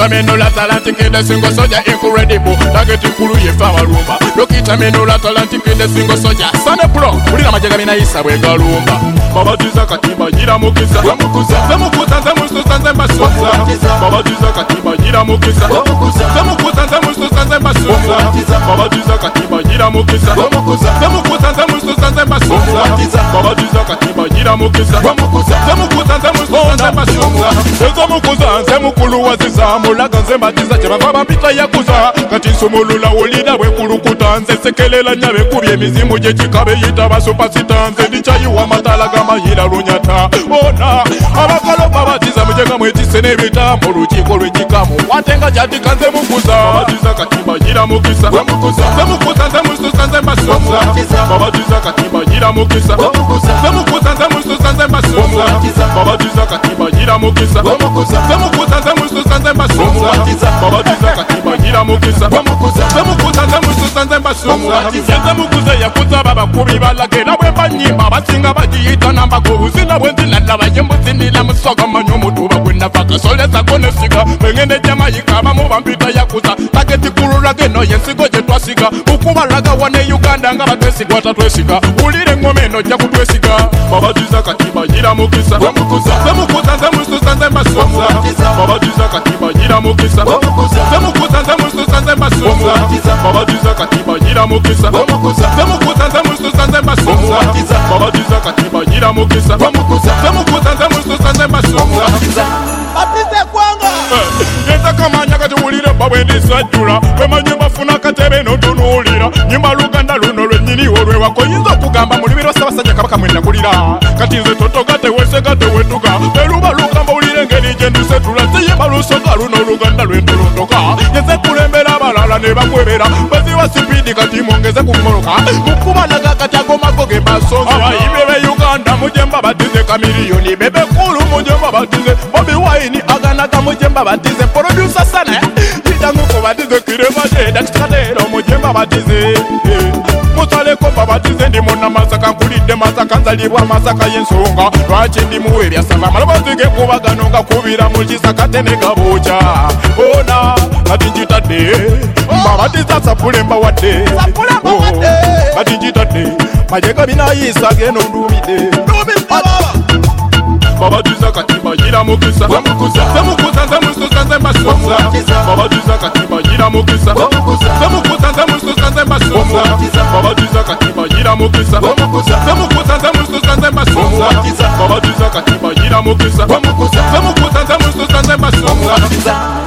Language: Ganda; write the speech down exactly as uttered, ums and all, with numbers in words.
Dokita Menola talentic in the single soldier, incredible. Target Kulu Yefa Rumba. Dokita Menola talentic in the single soldier. Sana Pro, Ulina Majagamina Isa Wegalumba. Baba Diza Katimba, Yira Mukisa, Wamukusa, Zamukusa, Zamusto Sanzamba Sosa. Baba Diza Katimba, Yira Mukisa, Wamukusa, Zamukusa, Zamusto Sanzamba Sosa. Baba Diza Katimba, Yira Mukisa, Wamukusa, Zamukusa, Zamusto Sanzamba Sosa. Baba Diza Katimba, Yira Mukisa, Wamukusa, Zamukusa, Zamusto Sanzamba Sosa. Zamukusa, Zamukulu Waziza, Mulaga Zemba Diza, Jababa Pita Yakuza, Katisu Mulula, Wolida, Wekulukuta, Sekelela, Nave Kubi, Mizimu, Jekabe, Yitaba, Supasita, Zedicha, Matalaga. Mayira lunyata ona abakalo babatiza mujega mwetisene bita mu lukiko lw'ekikamu watenga jadi kanze mukuza babatiza katimba yira mukisa bamukuza bamukuza zamususa nze masosa babatiza katimba yira mukisa bamukuza bamukuza zamususa nze masosa babatiza katimba yira mukisa bamukuza bamukuza zamususa nze masosa babatiza katimba yira mukisa bamukuza bamukuza zamususa nze masosa yenze mukuza yakuza babakubi balagera bwe banyimba basinga bagiyita namba kubuzina bwenzina nabayembuzindila musoga manyo mutuba kwenafaka soleza konesiga bengene jamayika bamu bambita yakuza taketi kulula geno yensigo jetwasiga ukubalaga wane Uganda nga batesiga tatwesiga ulire ngomeno ja kutwesiga babatiza katimba yira mukisa bamukuza bamukuza zamususa nze masosa babatiza katimba yira mukisa bamukuza bamukuza zamususa nze masosa babatiza katimba yira mukisa bamukuza bamukuza zamususa nze masosa babatiza katimba yira mukisa bamukuza bamukuza zamususa nze masosa batize kwanga yenda kamanya kati ulire babwendisajjula bemanye bafuna katebe notunulira nyimba luganda luno lwennyini olwe wakoyinza okugamba mulibiro Ssaabasajja Kabaka mwenda kulira kati nze totogate wesegate wetuga eluba lugamba ulire ngeri gyenduse tulate yimba lusoga luno luganda lwentulundoka yeze kulembera abalala ne bakwebera baziwa sipidi kati mwongeze kumoloka mukubalaga kati agomago ge masonga abayibe be Uganda mujemba batize kamiliyoni bebe kulu mujemba batize Bobi Wine aganaga mujemba batize producer sana titangu ko batize kirevade dakitadero mujemba batize mutale ko babatize ndi mona masaka nkulide masaka nzalibwa masaka yensonga lwachi ndi muwe byasaba malabazige kubaganonga kubira mulchisaka tenega bucha ona kati njitade babatiza sapulemba wade kati njitade majega binayisa geno ndumide babatiza katimba yira mukisa bamukuza bamukuza zamususa nze masosa babatiza katimba yira mukisa bamukuza bamukuza zamususa nze masosa babatiza katimba yira mukisa bamukuza bamukuza zamususa nze masosa babatiza katimba yira mukisa bamukuza bamukuza zamususa nze masosa